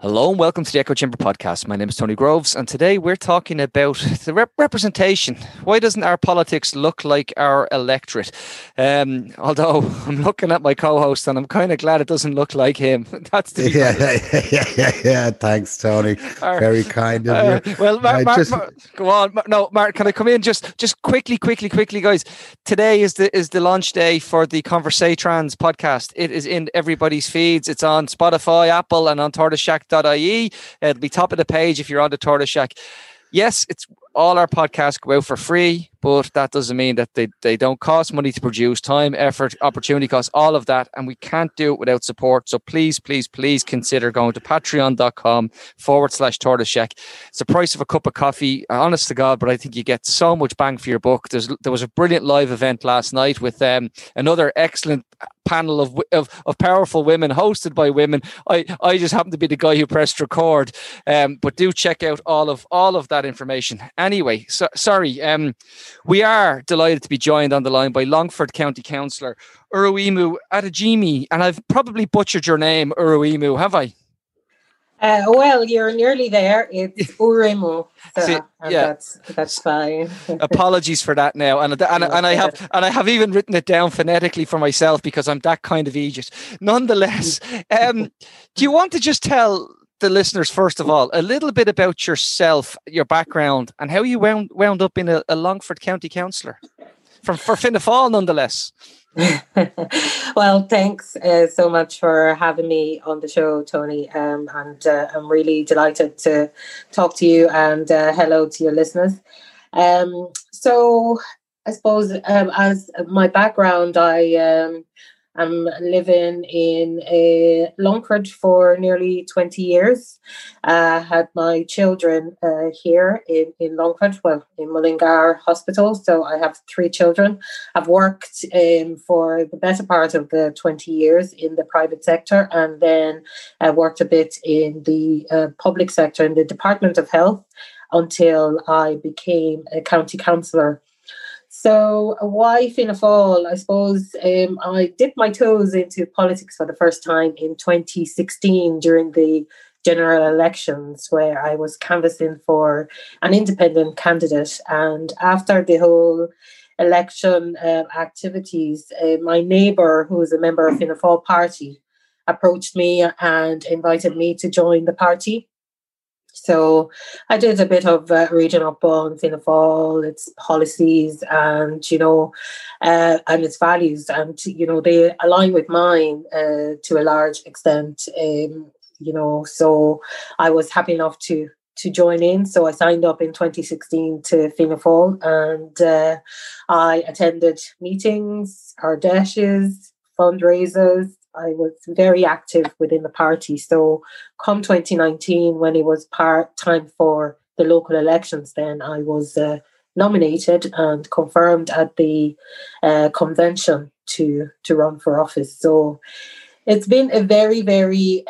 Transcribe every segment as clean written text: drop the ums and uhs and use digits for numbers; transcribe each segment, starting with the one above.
Hello and welcome to the Echo Chamber podcast. My name is Tony Groves, and today we're talking about the representation. Why doesn't our politics look like our electorate? Although I'm looking at my co-host, and I'm kind of glad it doesn't look like him. That's the yeah. Thanks, Tony. Very kind of you. Well, Mark, go on. No, Mark, can I come in just quickly, guys? Today is the launch day for the Conversatrans podcast. It is in everybody's feeds. It's on Spotify, Apple, and on TortoiseShack.ie. It'll be top of the page if you're on the Tortoise Shack. Yes, it's all our podcasts go out for free, but that doesn't mean that they don't cost money to produce. Time, effort, opportunity costs, all of that, and we can't do it without support. So please consider going to patreon.com/Tortoise Shack. It's the price of a cup of coffee, honest to God, but I think you get so much bang for your buck. There was a brilliant live event last night with another excellent panel of powerful women, hosted by women. I just happen to be the guy who pressed record, but do check out all of that information. Anyway, sorry. We are delighted to be joined on the line by Longford County Councillor Uruimu Adejimi, and I've probably butchered your name, Uruimu, have I? Well, you're nearly there. It's Uruimu, so yeah, that's fine. Apologies for that now, and I have even written it down phonetically for myself because I'm that kind of idiot. Nonetheless, do you want to just tell the listeners, first of all, a little bit about yourself, your background, and how you wound up in a Longford County councillor for Fianna Fáil, nonetheless? Well, thanks so much for having me on the show, Tony. And I'm really delighted to talk to you, and hello to your listeners. So I suppose as my background, I'm living in Longford for nearly 20 years. Had my children here in Longford, well, in Mullingar Hospital. So I have 3 children. I've worked for the better part of the 20 years in the private sector, and then I worked a bit in the public sector in the Department of Health until I became a county councillor. So why Fianna Fáil? I suppose I dipped my toes into politics for the first time in 2016 during the general elections, where I was canvassing for an independent candidate. And after the whole election activities, my neighbour, who is a member of Fianna Fáil party, approached me and invited me to join the party. So I did a bit of reading up on Fianna Fáil, its policies, and and its values, and they align with mine to a large extent. So I was happy enough to join in. So I signed up in 2016 to Fianna Fáil, and I attended meetings, ardèches, fundraisers. I was very active within the party. So come 2019, when it was time for the local elections, then I was nominated and confirmed at the convention to run for office. So it's been a very, very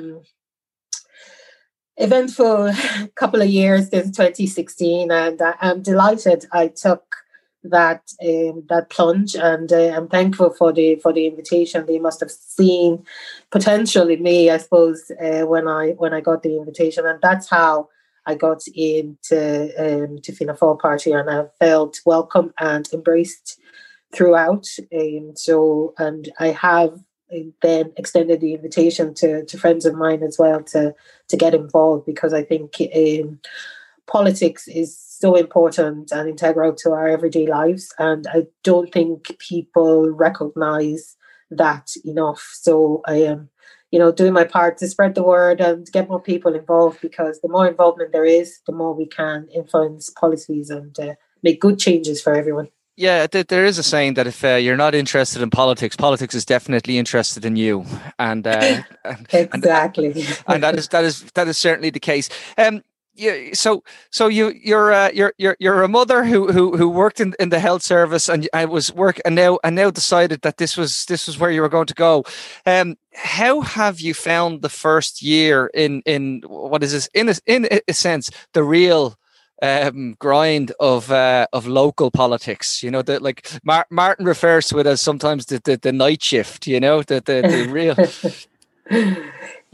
eventful couple of years since 2016, and I'm delighted I took that plunge, and I'm thankful for the invitation. They must have seen potential in me, I suppose, when I got the invitation, and that's how I got into to Fianna Fáil party, and I felt welcome and embraced throughout. And I have then extended the invitation to friends of mine as well to get involved, because I think politics is so important and integral to our everyday lives, and I don't think people recognize that enough. So I am, doing my part to spread the word and get more people involved, because the more involvement there is, the more we can influence policies and make good changes for everyone. Yeah, there is a saying that if you're not interested in politics, politics is definitely interested in you, and exactly, and that is certainly the case. Yeah, so you're a mother who worked in the health service, and I was and now decided that this was where you were going to go. How have you found the first year in what is this in a sense the real grind of local politics? Martin refers to it as sometimes the night shift. The real.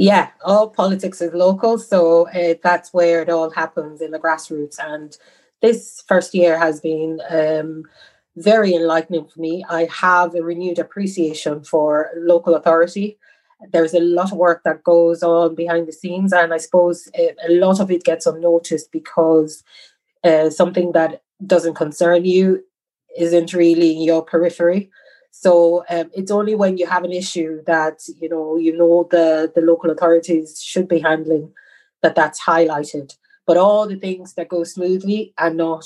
Yeah, all politics is local, so that's where it all happens in the grassroots. And this first year has been very enlightening for me. I have a renewed appreciation for local authority. There's a lot of work that goes on behind the scenes, and I suppose a lot of it gets unnoticed because something that doesn't concern you isn't really in your periphery. So it's only when you have an issue that the local authorities should be handling that's highlighted. But all the things that go smoothly are not,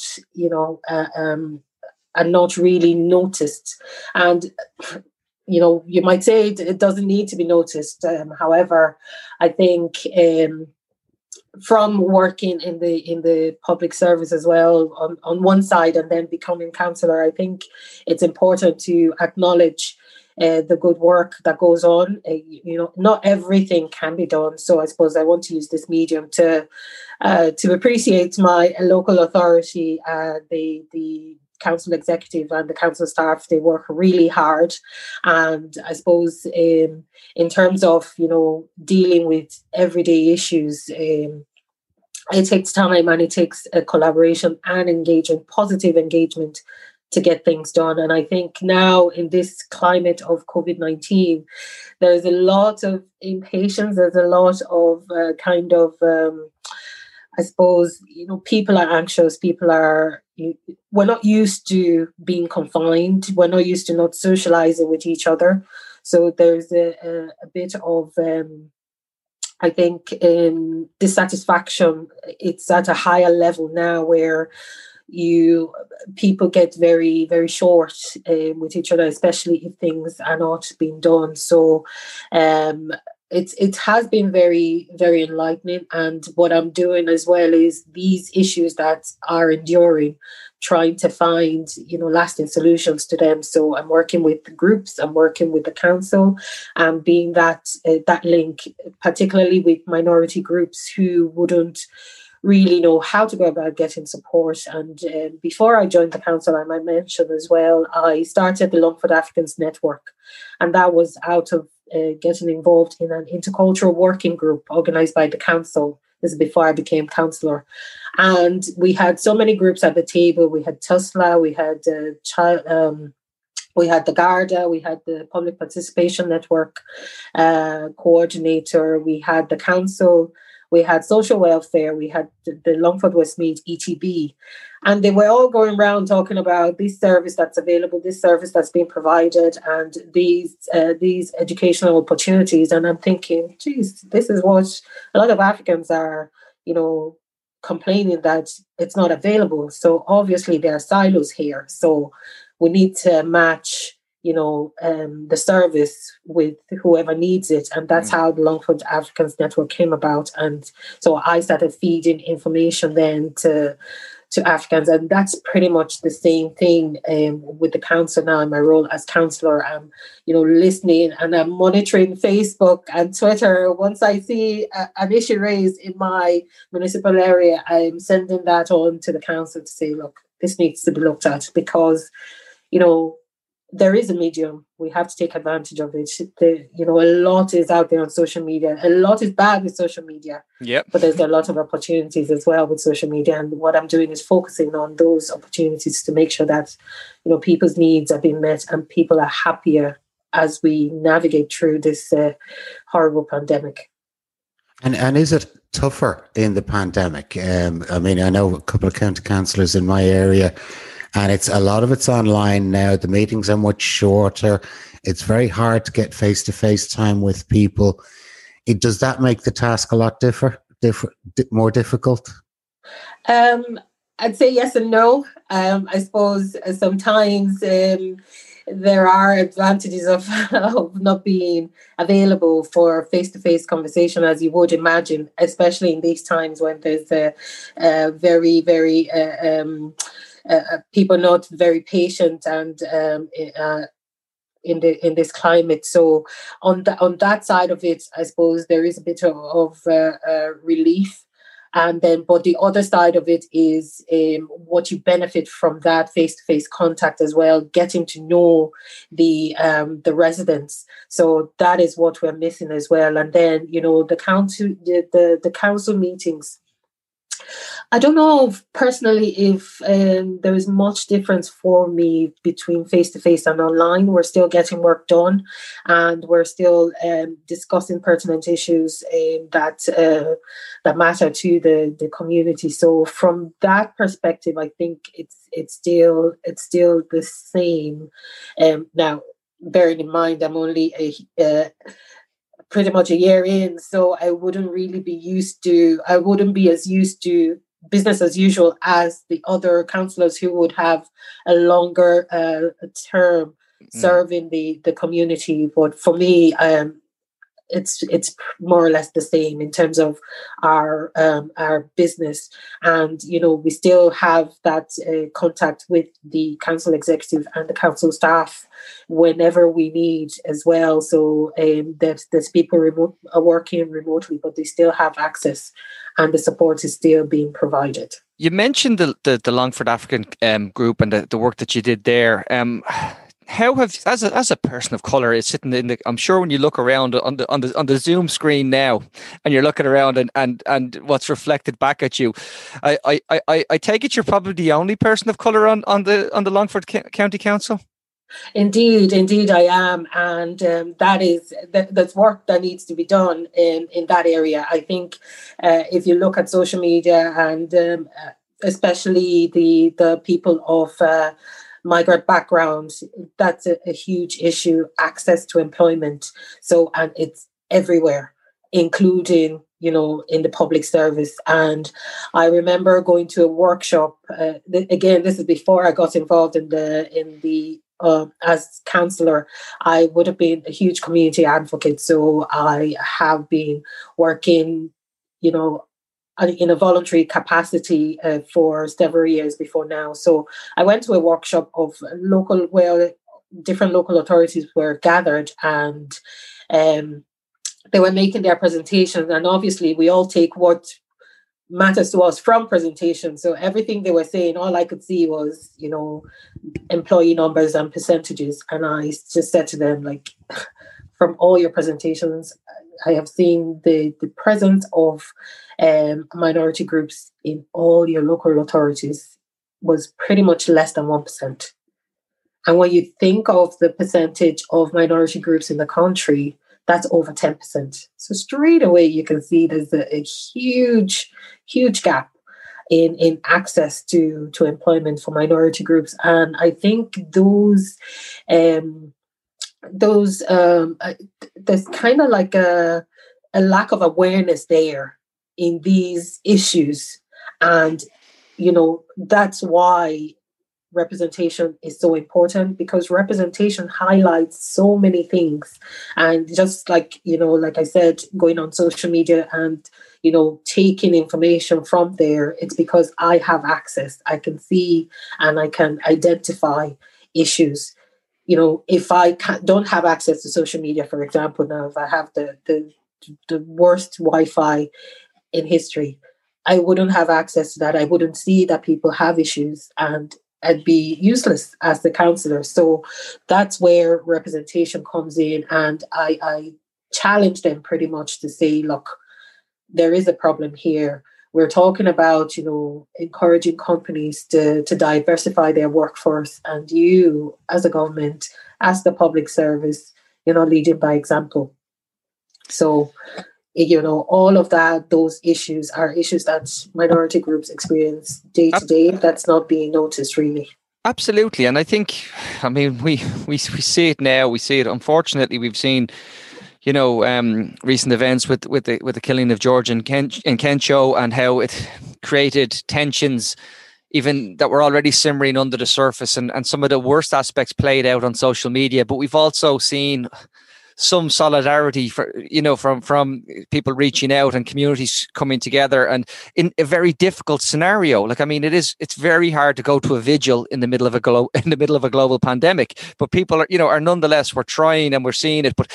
are not really noticed. And you might say it doesn't need to be noticed. However, I think from working in the public service as well on one side and then becoming councillor, I think it's important to acknowledge the good work that goes on. Not everything can be done. So I suppose I want to use this medium to appreciate my local authority, the council executive and the council staff. They work really hard, and I suppose in terms of dealing with everyday issues, it takes time and it takes a collaboration and engagement, positive engagement, to get things done. And I think now in this climate of COVID-19, there's a lot of impatience. There's a lot of I suppose, people are anxious. We're not used to being confined. We're not used to not socializing with each other. So there's a bit of, I think, dissatisfaction. It's at a higher level now where people get very, very short with each other, especially if things are not being done. So it has been very, very enlightening. And what I'm doing as well is these issues that are enduring, trying to find, lasting solutions to them. So I'm working with the groups, I'm working with the council, and being that link, particularly with minority groups who wouldn't really know how to go about getting support. And before I joined the council, I might mention as well, I started the Longford Africans Network, and that was out of getting involved in an intercultural working group organised by the council. This is before I became councillor. And we had so many groups at the table. We had TUSLA, we had we had the Garda, we had the Public Participation Network coordinator, we had the council, we had social welfare, we had the Longford Westmeath ETB. And they were all going around talking about this service that's available, this service that's being provided, and these educational opportunities. And I'm thinking, geez, this is what a lot of Africans are, complaining that it's not available. So obviously there are silos here. So we need to match, the service with whoever needs it. And that's how the Longford Africans Network came about. And so I started feeding information then to Africans. And that's pretty much the same thing with the council now in my role as councillor. I'm, listening and I'm monitoring Facebook and Twitter. Once I see an issue raised in my municipal area, I'm sending that on to the council to say, look, this needs to be looked at because, there is a medium. We have to take advantage of it. A lot is out there on social media. A lot is bad with social media. Yep. But there's a lot of opportunities as well with social media. And what I'm doing is focusing on those opportunities to make sure that, people's needs are being met and people are happier as we navigate through this horrible pandemic. And is it tougher in the pandemic? I know a couple of county councillors in my area, and a lot of it's online now. The meetings are much shorter. It's very hard to get face-to-face time with people. Does that make the task a lot more difficult? I'd say yes and no. I suppose sometimes there are advantages of not being available for face-to-face conversation, as you would imagine, especially in these times when there's a very, very people not very patient and in this climate. So on that side of it, I suppose there is a bit of relief. And then, but the other side of it is what you benefit from that face-to-face contact as well, getting to know the residents. So that is what we're missing as well. And then, the council meetings. I don't know personally if there is much difference for me between face-to-face and online. We're still getting work done, and we're still discussing pertinent issues that matter to the community. So from that perspective, I think it's still the same. Now, bearing in mind, I'm only pretty much a year in, so I wouldn't be as used to business as usual as the other councillors who would have a longer term serving the community. But for me, it's more or less the same in terms of our business, and we still have that contact with the council executive and the council staff whenever we need as well. So there's people are working remotely, but they still have access, and the support is still being provided. You mentioned the Longford African group and the work that you did there. How have, as a person of color, is sitting in the? I'm sure when you look around on the Zoom screen now, and you're looking around and what's reflected back at you, I take it you're probably the only person of color on the Longford County Council. Indeed I am, and that's work that needs to be done in that area. I think if you look at social media and especially the people of migrant backgrounds, that's a huge issue, access to employment. So, and it's everywhere, including, in the public service. And I remember going to a workshop, again, this is before I got involved in the as councillor. I would have been a huge community advocate. So I have been working, in a voluntary capacity for several years before now. So I went to a workshop of different local authorities were gathered, and they were making their presentations. And obviously we all take what matters to us from presentations. So everything they were saying, all I could see was, employee numbers and percentages. And I just said to them, like, from all your presentations, I have seen the presence of minority groups in all your local authorities was pretty much less than 1%. And when you think of the percentage of minority groups in the country, that's over 10%. So straight away, you can see there's a huge, huge gap in access to employment for minority groups. And I think there's kind of like a lack of awareness there in these issues. And, that's why representation is so important, because representation highlights so many things. And just like, like I said, going on social media and, taking information from there, it's because I have access. I can see and I can identify issues. If I don't have access to social media, for example, now if I have the worst Wi-Fi in history, I wouldn't have access to that. I wouldn't see that people have issues, and I'd be useless as the councillor. So that's where representation comes in, and I challenge them pretty much to say, look, there is a problem here. We're talking about, encouraging companies to diversify their workforce, and you, as a government, as the public service, leading by example. So, all of that, those issues are issues that minority groups experience day to day. That's not being noticed, really. Absolutely. And I think, we see it now. We see it. Unfortunately, we've seen, recent events with the killing of George and Kencho, and how it created tensions even that were already simmering under the surface, and some of the worst aspects played out on social media. But we've also seen some solidarity from people reaching out and communities coming together, and in a very difficult scenario. It's very hard to go to a vigil in the middle of a global pandemic, but people are nonetheless, we're trying and we're seeing it. But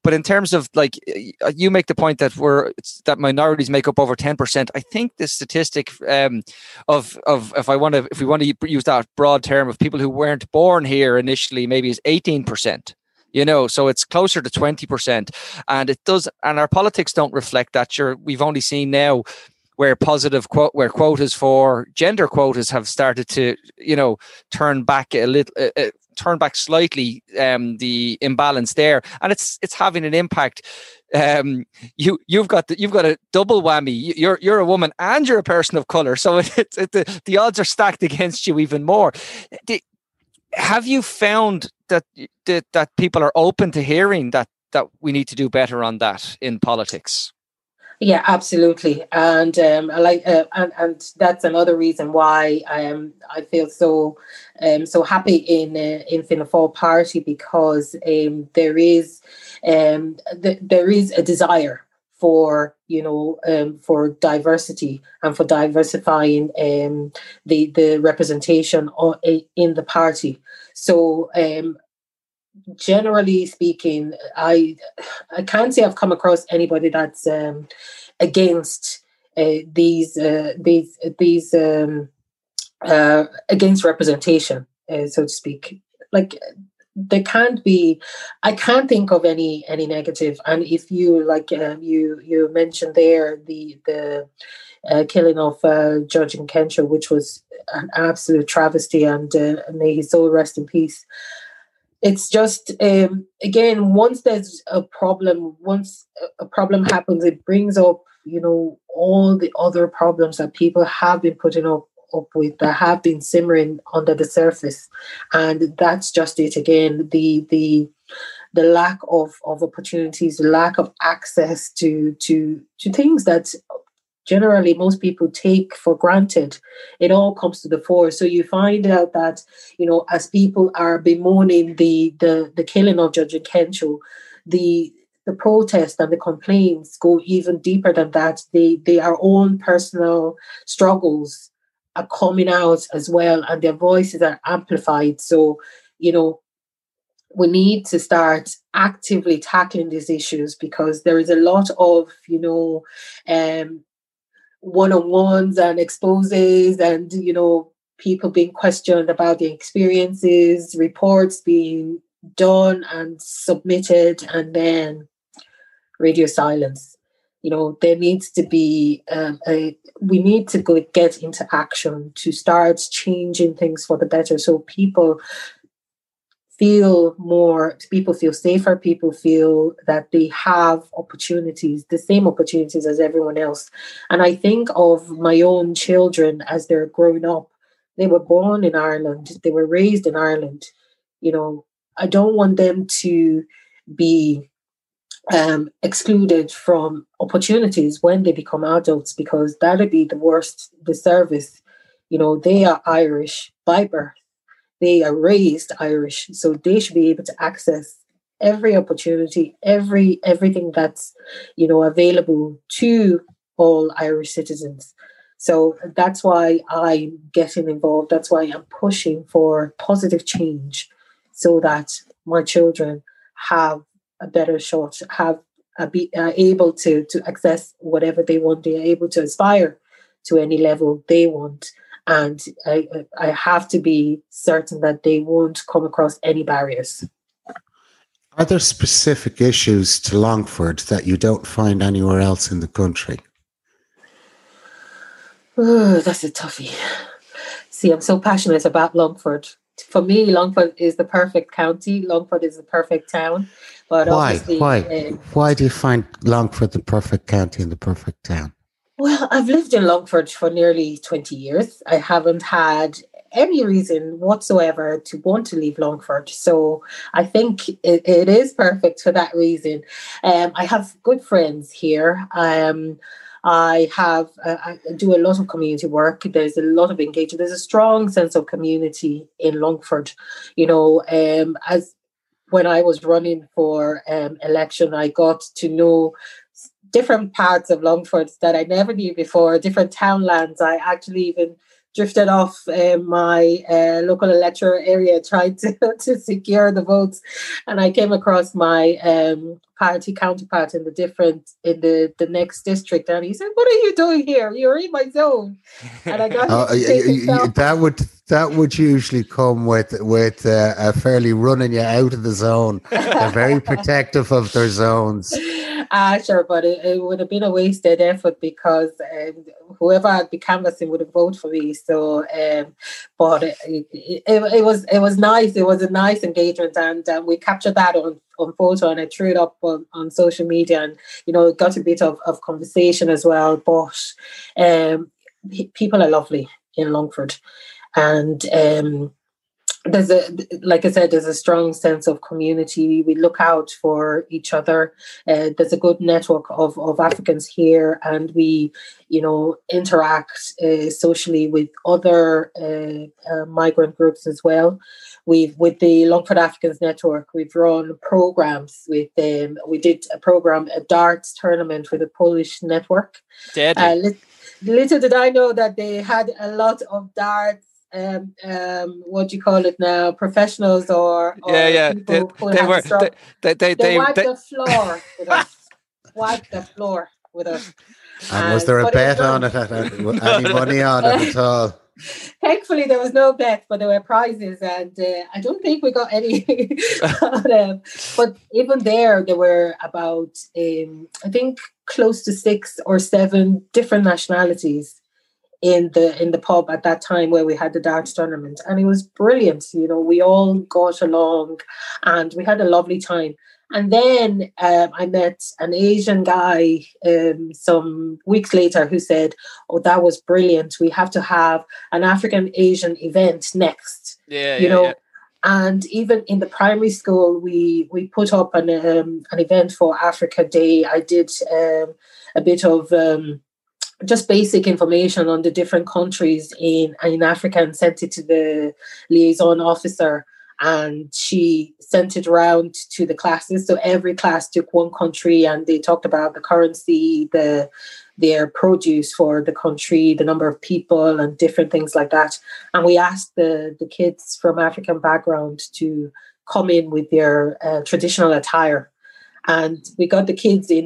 But in terms of like, you make the point that that minorities make up over 10%. I think the statistic of if we want to use that broad term of people who weren't born here initially, maybe is 18%. So it's closer to 20%, and our politics don't reflect that. We've only seen now where quotas for gender quotas have started to, turn back a little, turn back slightly, the imbalance there, and it's having an impact. You've got a double whammy. You're a woman and you're a person of color, so the odds are stacked against you even more. Have you found that people are open to hearing that we need to do better on that in politics? Yeah, absolutely, and I like, and that's another reason why I feel so happy in Fianna Fáil party, because there is a desire for for diversity and for diversifying the representation in the party. So generally speaking, I can't say I've come across anybody that's against these against representation, so to speak. Like, there can't be, I can't think of any negative. And if you you mentioned there the killing of Judge Kencharl, which was an absolute travesty, and may his soul rest in peace. It's just, again, once a problem happens, it brings up, all the other problems that people have been putting up with, that have been simmering under the surface. And that's just it again, the lack of opportunities, the lack of access to things that generally most people take for granted. It all comes to the fore. So you find out that, as people are bemoaning the killing of Judge Kencharl, the protest and the complaints go even deeper than that. Our own personal struggles are coming out as well, and their voices are amplified. So, we need to start actively tackling these issues, because there is a lot of, one-on-ones and exposes, and people being questioned about their experiences, reports being done and submitted, and then radio silence. There needs to be we need to get into action to start changing things for the better, so people feel safer, people feel that they have opportunities, the same opportunities as everyone else. And I think of my own children as they're growing up. They were born in Ireland, they were raised in Ireland. I don't want them to be excluded from opportunities when they become adults, because that would be the worst disservice. They are Irish by birth. They are raised Irish, so they should be able to access every opportunity, everything that's available to all Irish citizens. So that's why I'm getting involved. That's why I'm pushing for positive change, so that my children have a better shot, be able to access whatever they want. They are able to aspire to any level they want. And I have to be certain that they won't come across any barriers. Are there specific issues to Longford that you don't find anywhere else in the country? Oh, that's a toughie. See, I'm so passionate about Longford. For me, Longford is the perfect county. Longford is the perfect town. But why? Why do you find Longford the perfect county and the perfect town? Well, I've lived in Longford for nearly 20 years. I haven't had any reason whatsoever to want to leave Longford. So I think it is perfect for that reason. I have good friends here. I do a lot of community work. There's a lot of engagement. There's a strong sense of community in Longford. As when I was running for election, I got to know different parts of Longford that I never knew before, different townlands. I actually even drifted off my local electoral area, tried to secure the votes, and I came across my party counterpart in the next district, and he said, "What are you doing here? You're in my zone." And I got him to take himself. That would usually come with a fairly running you out of the zone. They're very protective of their zones. Sure, but it would have been a wasted effort because whoever I'd be canvassing would have voted for me. So, but it was nice. It was a nice engagement, and we captured that on photo, and I threw it up on social media, and it got a bit of conversation as well. But people are lovely in Longford, and there's a strong sense of community. We look out for each other. There's a good network of Africans here, and we, interact socially with other migrant groups as well. With the Longford Africans Network, we've run programs with them. We did a darts tournament with the Polish network. Little did I know that they had a lot of darts. What do you call it now? Professionals or people who had they wiped the floor with us. Wiped the floor with us. And was there a bet on it? Any money on it at all? Thankfully, there was no bet, but there were prizes, and I don't think we got any. But even there were about I think close to 6 or 7 different nationalities in the pub at that time where we had the darts tournament, and it was brilliant. We all got along and we had a lovely time. And then I met an Asian guy some weeks later who said, "Oh, that was brilliant. We have to have an African Asian event next." And even in the primary school, we put up an event for Africa Day. I did a bit of just basic information on the different countries in Africa and sent it to the liaison officer, and she sent it around to the classes. So every class took one country, and they talked about the currency, their produce for the country, the number of people, and different things like that. And we asked the kids from African background to come in with their traditional attire, and we got the kids in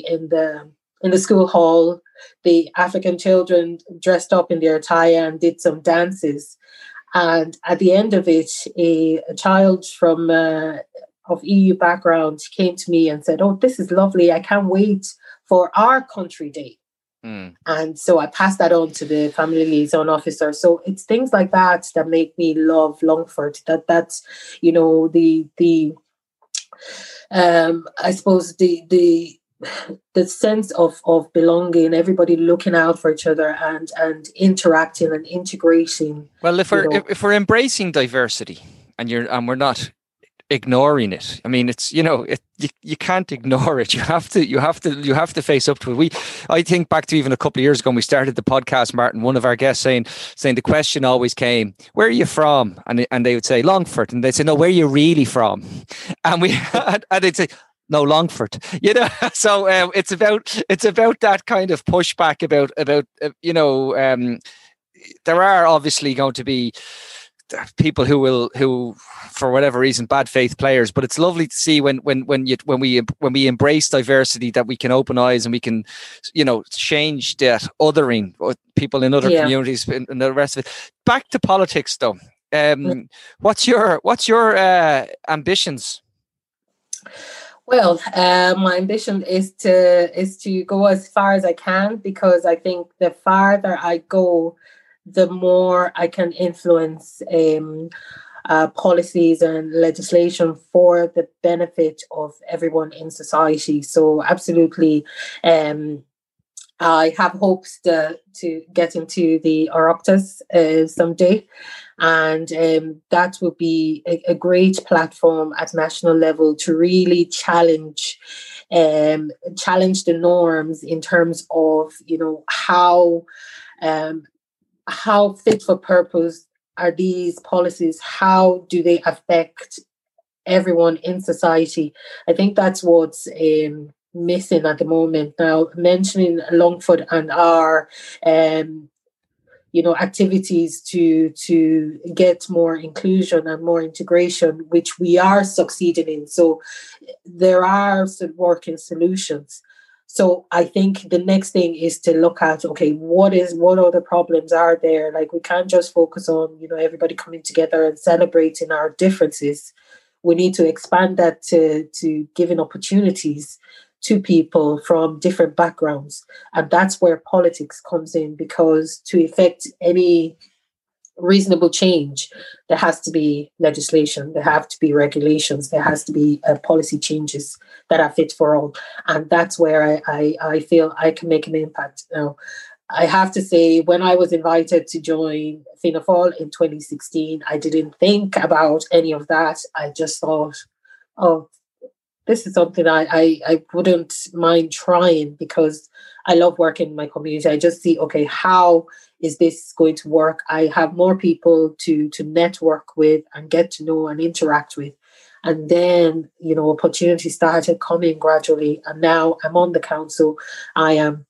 the school hall. The African children dressed up in their attire and did some dances. And at the end of it, a child from of EU background came to me and said, "Oh, this is lovely. I can't wait for our country day." And so I passed that on to the family liaison officer. So it's things like that that make me love Longford. That's I suppose the sense of belonging, everybody looking out for each other and interacting and integrating. Well, if we're embracing diversity and we're not ignoring it, I mean, it's you can't ignore it. You have to face up to it. I think back to even a couple of years ago when we started the podcast, Martin, one of our guests saying the question always came, "Where are you from?" And they would say Longford, and they'd say, "No, where are you really from?" And and they'd say, "No, Longford." So it's about that kind of pushback about there are obviously going to be people who for whatever reason bad faith players, but it's lovely to see when we embrace diversity that we can open eyes and we can change that othering people in other communities and the rest of it. Back to politics though. What's your ambitions? Well, my ambition is to go as far as I can, because I think the farther I go, the more I can influence policies and legislation for the benefit of everyone in society. So absolutely, I have hopes to get into the Oireachtas someday. And that would be a great platform at national level to really challenge the norms in terms of, how fit for purpose are these policies? How do they affect everyone in society? I think that's what's missing at the moment. Now, mentioning Longford and our activities to get more inclusion and more integration, which we are succeeding in. So there are some working solutions. So I think the next thing is to look at, okay, what other problems are there? Like, we can't just focus on, everybody coming together and celebrating our differences. We need to expand that to giving opportunities to people from different backgrounds. And that's where politics comes in, because to effect any reasonable change, there has to be legislation, there have to be regulations, there has to be policy changes that are fit for all. And that's where I feel I can make an impact. Now, I have to say, when I was invited to join Fianna Fáil in 2016, I didn't think about any of that. I just thought, oh, this is something I wouldn't mind trying, because I love working in my community. I just see, okay, how is this going to work? I have more people to network with and get to know and interact with. And then, opportunities started coming gradually. And now I'm on the council. I am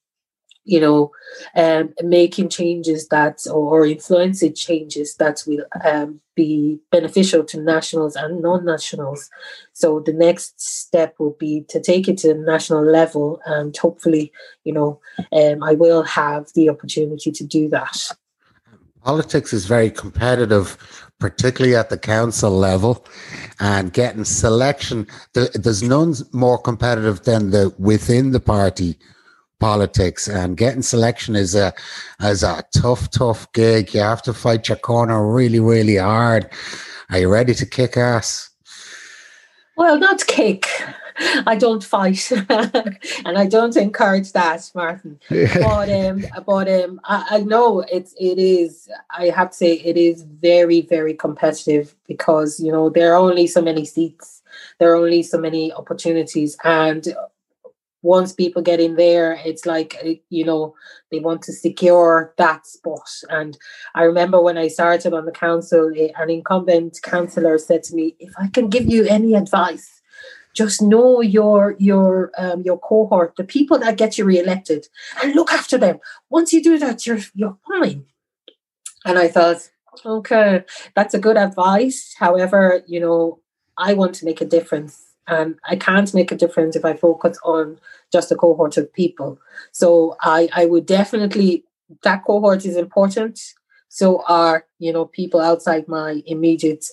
making changes or influencing changes that will be beneficial to nationals and non-nationals. So the next step will be to take it to the national level, and hopefully, I will have the opportunity to do that. Politics is very competitive, particularly at the council level, and getting selection. There's none more competitive than the within the party politics, and getting selection is a tough gig. You have to fight your corner really, really hard. Are you ready to kick ass? Well, not kick. I don't fight, and I don't encourage that, Martin. But I know it is. I have to say, it is very, very competitive, because there are only so many seats, there are only so many opportunities, and once people get in there, it's like, they want to secure that spot. And I remember when I started on the council, an incumbent councillor said to me, if I can give you any advice, just know your cohort, the people that get you re-elected, and look after them. Once you do that, you're fine. And I thought, okay, that's a good advice. However, I want to make a difference. And I can't make a difference if I focus on just a cohort of people. So I would definitely, that cohort is important. So are, people outside my immediate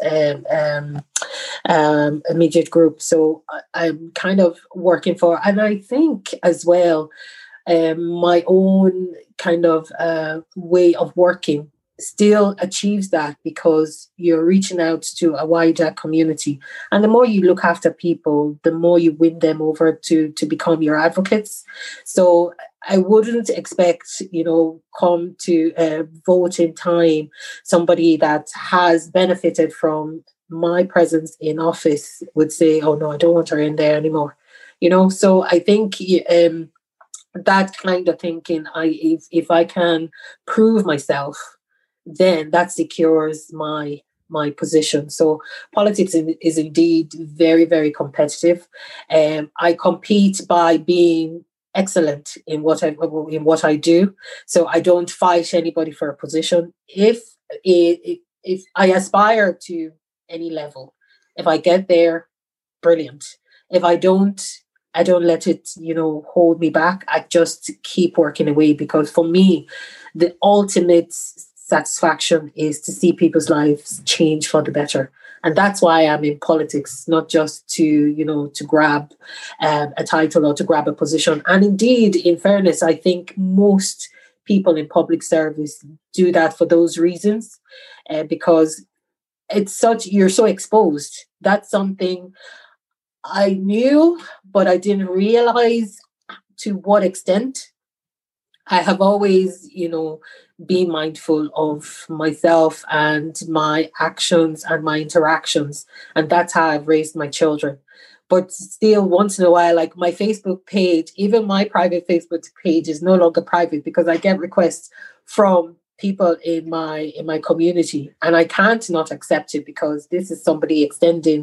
group. So I'm kind of working for, and I think as well, my own kind of way of working still achieves that, because you're reaching out to a wider community, and the more you look after people, the more you win them over to become your advocates. So I wouldn't expect, come to voting time, somebody that has benefited from my presence in office would say, oh no, I don't want her in there anymore. So I think that kind of thinking, if I can prove myself, then that secures my position. So politics is indeed very, very competitive. I compete by being excellent in what I do. So I don't fight anybody for a position. If I aspire to any level, if I get there, brilliant. If I don't let it, hold me back. I just keep working away, because for me, the ultimate satisfaction is to see people's lives change for the better. And that's why I'm in politics, not just to grab a title or to grab a position. And indeed, in fairness, I think most people in public service do that for those reasons, because you're so exposed. That's something I knew, but I didn't realize to what extent. I have always, been mindful of myself and my actions and my interactions. And that's how I've raised my children. But still, once in a while, like my Facebook page, even my private Facebook page is no longer private, because I get requests from people in my community, and I can't not accept it, because this is somebody extending,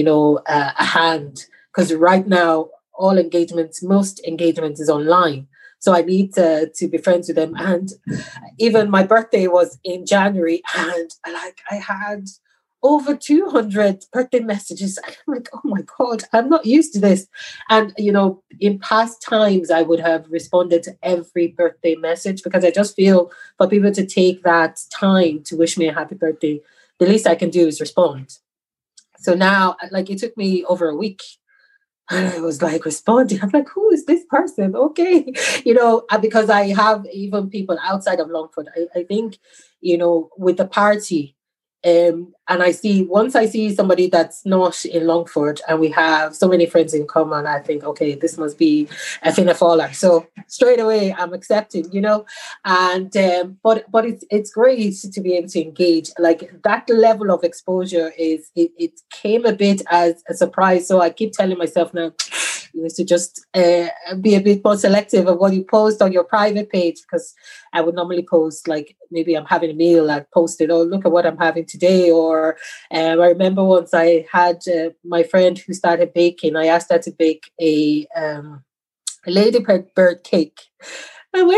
a hand. Because right now, most engagement is online. So I need to be friends with them. And even my birthday was in January, and like I had over 200 birthday messages. I'm like, oh my God, I'm not used to this. And, you know, in past times, I would have responded to every birthday message, because I just feel for people to take that time to wish me a happy birthday, the least I can do is respond. So now, like, it took me over a week. And I was like responding. I'm like, who is this person? Okay. You know, because I have even people outside of Longford. I think, you know, with the party, and I see, once I see somebody that's not in Longford and we have so many friends in common, I think, okay, this must be a Fianna Fáiler. So straight away I'm accepting, you know, and but it's great to be able to engage. Like, that level of exposure it came a bit as a surprise. So I keep telling myself now, you know, to just be a bit more selective of what you post on your private page, because I would normally post, like, maybe I'm having a meal, I posted, oh, look at what I'm having today. Or I remember once I had my friend who started baking. I asked her to bake a ladybird cake. And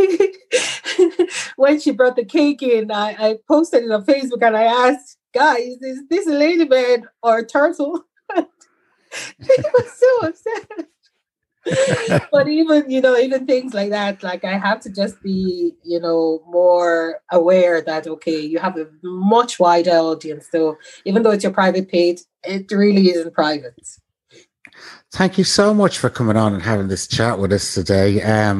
when she brought the cake in, I posted it on Facebook and I asked, guys, is this a ladybird or a turtle? She was so upset. But even things like that, like, I have to just be, you know, more aware that, okay, you have a much wider audience. So even though it's your private page, it really isn't private. Thank you so much for coming on and having this chat with us today.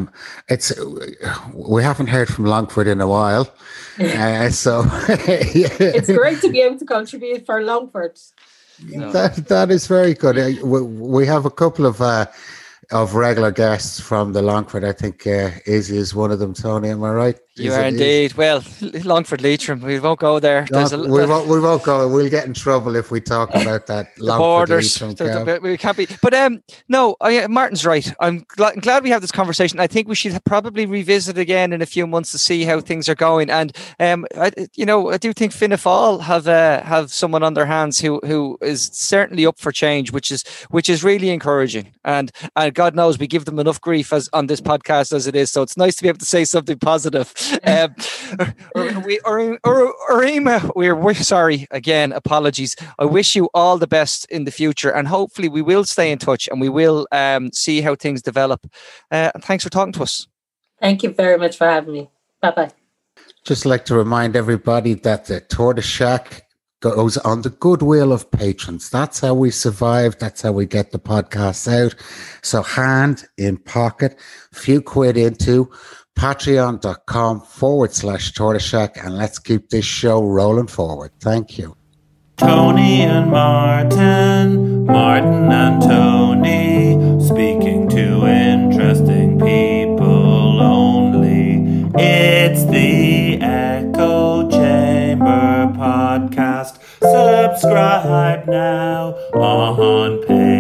We haven't heard from Longford in a while, so it's great to be able to contribute for Longford. That is very good. We have a couple of regular guests from the Longford. I think Izzy is one of them. Tony, am I right? You are indeed. Well, Longford Leitrim, we won't go there. We won't go. We'll get in trouble if we talk about that. The borders. We can't be. But no, Martin's right. I'm glad we have this conversation. I think we should probably revisit again in a few months to see how things are going. And I do think Fianna Fáil have someone on their hands who is certainly up for change, which is really encouraging. And God knows we give them enough grief on this podcast as it is. So it's nice to be able to say something positive. Arima, we're sorry again. Apologies. I wish you all the best in the future, and hopefully we will stay in touch and we will see how things develop. Thanks for talking to us. Thank you very much for having me. Bye bye. Just like to remind everybody that the Tortoise Shack goes on the goodwill of patrons. That's how we survive. That's how we get the podcast out. So hand in pocket, few quid into patreon.com/Tortoise Shack, and let's keep this show rolling forward. Thank you. Tony and Martin and Tony, speaking to interesting people only. It's the Echo Chamber podcast. Subscribe now on Patreon.